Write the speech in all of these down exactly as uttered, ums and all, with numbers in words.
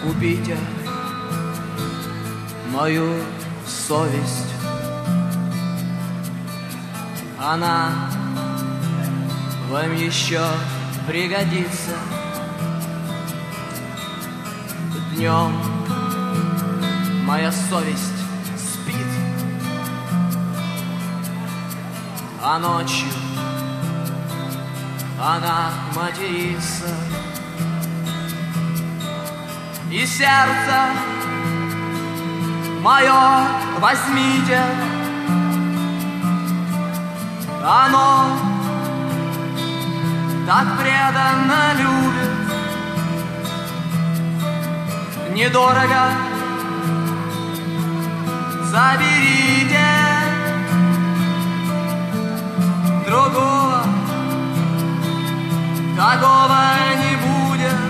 купите мою совесть. Она вам еще пригодится. Днем моя совесть спит, а ночью она матерится. И сердце мое возьмите, оно так преданно любит. Недорого заберите, другого такого не будет.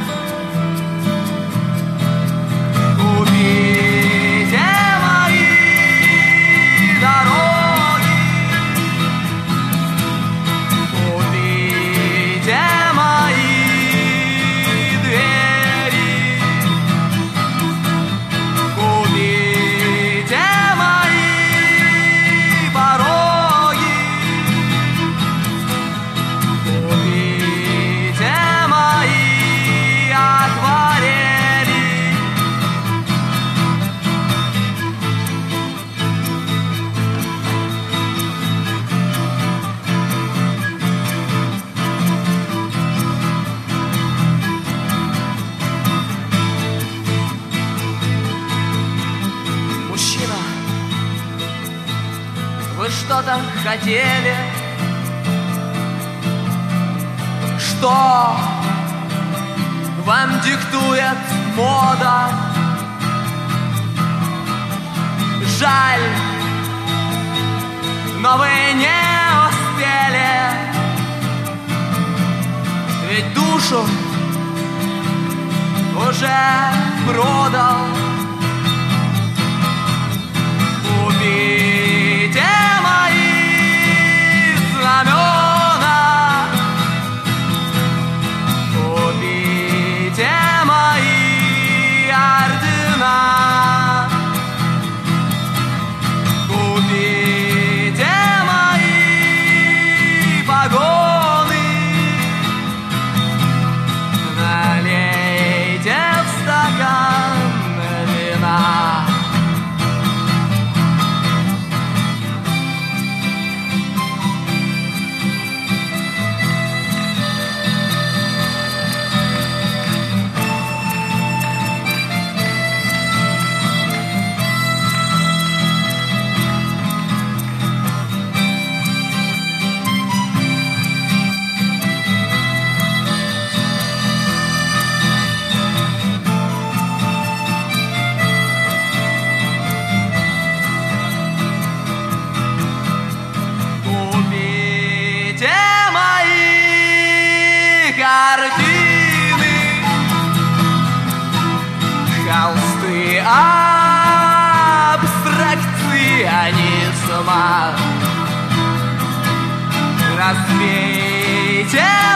Купите мои дороги, купите мои двери, купите мои пороги, купите мои акварели. Мужчина, вы что-то хотели? Что вам диктует мода? Жаль, но вы не успели, ведь душу уже продал. Купите мои знамена, купите мои ордена, купите мои погоны, налейте в стакан вина. Купите мои картины, холсты абстракционизма. Разбейте